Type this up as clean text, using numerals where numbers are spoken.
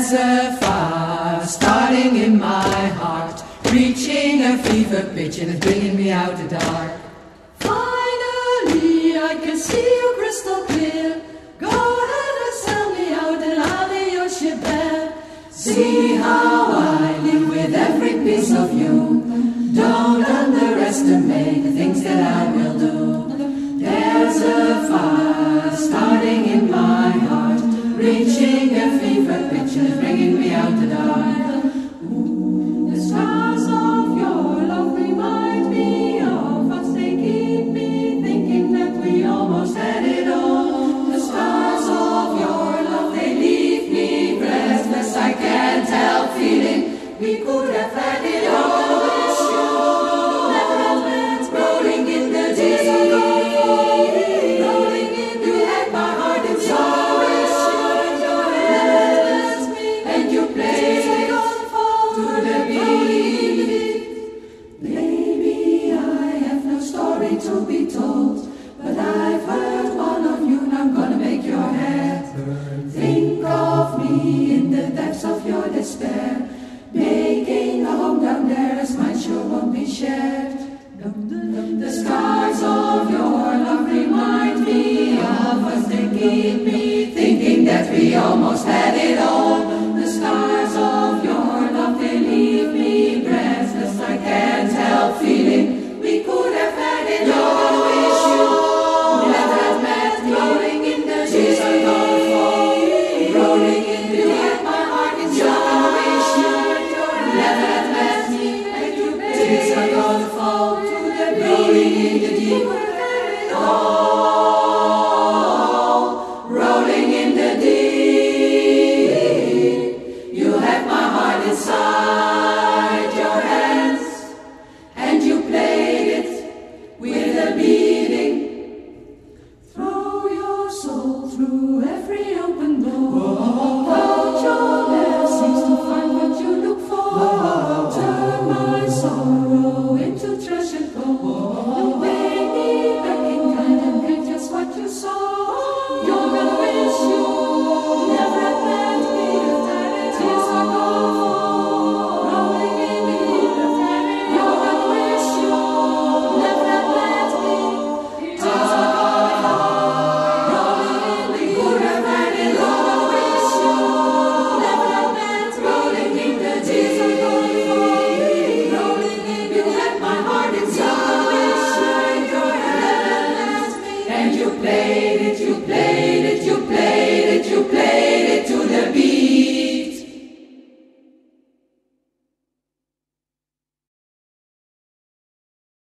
There's a fire starting in my heart, reaching a fever pitch and it's bringing me out the dark. Finally, I can see you crystal clear. Go ahead and sell me out and I'll be your ship there. See how I live with every piece of you. Don't underestimate the things that I will do. There's a fire starting in my heart, reaching a fever pitch and it's bringing me out the dark. The stars of your love remind me of us. They keep me thinking that we almost had it all. The stars of your love, they leave me breathless. I can't help feeling we could have had it all. Rolling in the deep, rolling in the head, my heart is yours. And you play to the beat. Maybe I have no story to be told, but I've heard one of you, and I'm gonna make your head burn. Think of me in the depths of your despair, making a home down there as mine sure won't be shared. The scars of your love remind me of us. They keep me thinking that we almost had it all. The scars of your love, they leave me breathless. I can't help feeling we could have had it all. I wish you never had met me. Rolling in the tears are gonna fall. Rolling in the head, my heart is young. I wish you never had met me. And your tears are gonna fall.